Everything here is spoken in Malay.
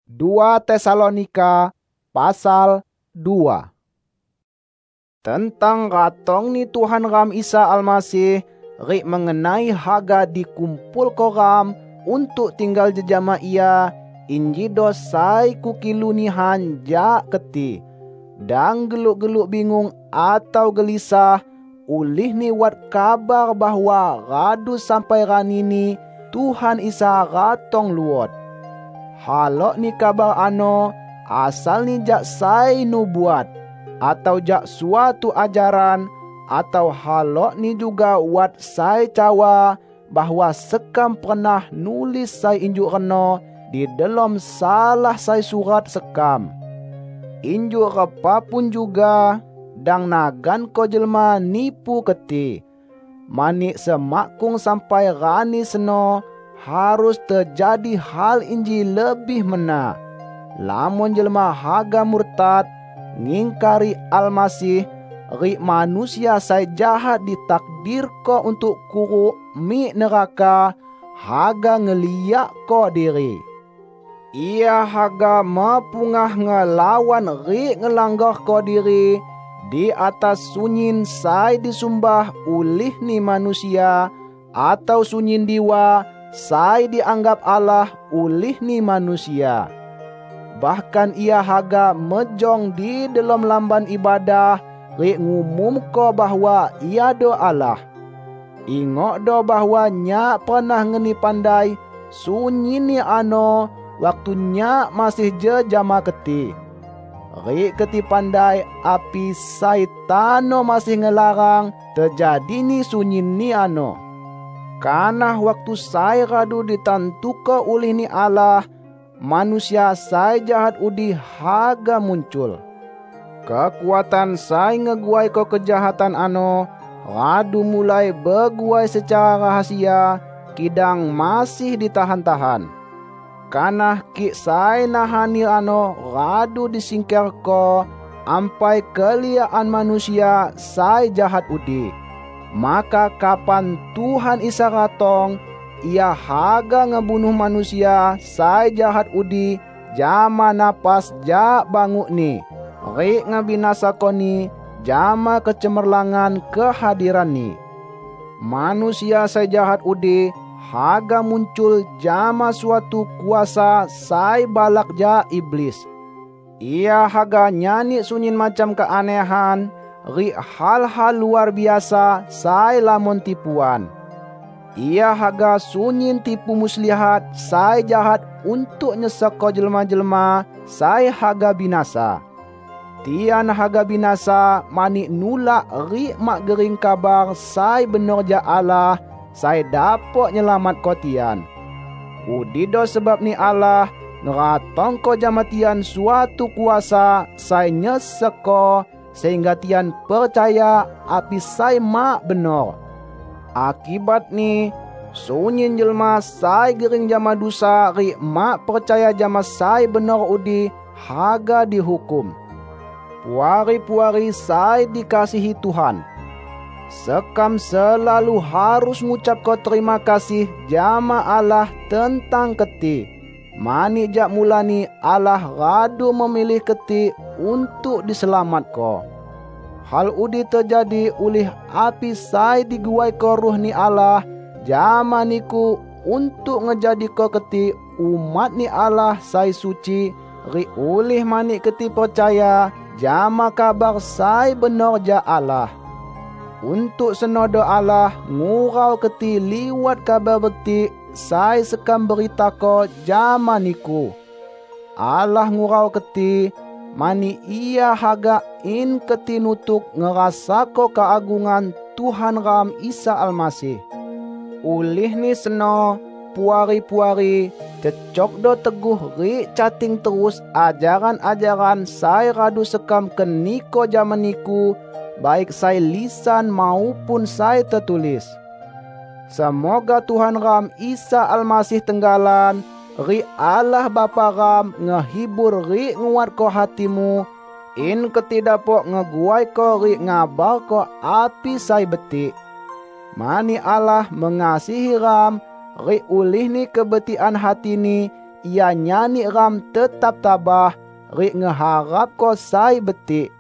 2 Tesalonika pasal 2. Tentang ratong ni Tuhan ram Isa Almasih, rik mengenai haga dikumpul ko ram untuk tinggal jejama ia, inji dosai kukilunihan jak keti. Dan geluk-geluk bingung atau gelisah, ulih ni wat kabar bahwa radu sampai ranini Tuhan Isa ratong luot. Halok ni kabar ano, asal ni jak sai nubuat, atau jak suatu ajaran, atau halok ni juga wat sai cawa, bahwa sekam pernah nulis sai injuk reno di dalam salah sai surat sekam. Injuk repa pun juga, dang nagan ko jelma nipu keti. Manik semakung sampai rani seno, harus terjadi hal inji lebih mena. Lamun jelma haga murtad, ngingkari Almasih, rik manusia sai jahat ditakdir ko untuk kuruk mi neraka, haga ngeliak ko diri. Ia haga mapungah ngelawan rik ngelanggar ko diri di atas sunyin sai disumbah ulih ni manusia, atau sunyin diwa sai dianggap Allah ulih ni manusia. Bahkan ia haga mejong di dalam lamban ibadah, rik ngumum ko bahwa ia do Allah. Ingok do bahwa nyak pernah ngeni pandai sunyi ni ano, waktu nyak masih jejama keti. Rik keti pandai api saitano masih ngelarang terjadi ni sunyi ni ano. Kanah waktu sai radu ditantuko ulih ni Allah, manusia sai jahat udi haga muncul. Kekuatan sai ngeguai ko kejahatan ano, radu mulai beguai secara rahasia, kidang masih ditahan-tahan. Kanah ki sai nahani ano, radu disingkir ko, ampai keliaan manusia sai jahat udi. Maka kapan Tuhan Isa ratong, ia haga ngebunuh manusia sai jahat udi, jama napas jak banguk ni, rik ngabinasa koni, jama kecemerlangan kehadiran ni. Manusia sai jahat udi haga muncul jama suatu kuasa sai balak ja iblis. Ia haga nyanyi sunyin macam keanehan, rik hal-hal luar biasa sai lamun tipuan. Ia haga sunyin tipu muslihat sai jahat untuk nyesek ko jelma-jelma sai haga binasa. Tian haga binasa manik nulak rik mak gering kabar sai benor ja Allah, sai dapok nyelamat ko tian. Udido sebab ni Allah ngeratong ko jama tian suatu kuasa sai nyesek ko, sehingga tian percaya api sai mak benor. Akibat ni, sunyin jelma sai gering jama dusa rik mak percaya jama sai benor udi haga dihukum. Puari-puari sai dikasihi Tuhan, sekam selalu harus ngucap ko terima kasih jama Allah tentang keti. Manik jak mulani Allah radu memilih keti untuk diselamat ko. Hal udi terjadi ulih api sai diguai ko ruh ni Allah, jama niku untuk ngejadi ko keti umat ni Allah sai suci, rik ulih manik keti percaya jama kabar sai benor ja Allah. Untuk senodo Allah ngurau keti liwat kabar betik sai sekam berita ko jama niku. Allah ngurau keti, mani ia haga in keti nutuk ngerasa ko keagungan Tuhan ram Isa Almasih. Ulih ni seno, puari-puari, cecok do teguh rik cating terus ajaran-ajaran sai radu sekam keniko jaman niku, baik sai lisan maupun sai tertulis. Semoga Tuhan ram Isa Almasih tenggalan, rik Allah Bapa ram ngehibur rik nguat ko hatimu, in ketidakpok ngeguai ko rik ngabar ko api sai betik. Mani Allah mengasihi ram, rik ulih ni kebetian hati ni, ia nyani ram tetap tabah rik ngeharap ko sai betik.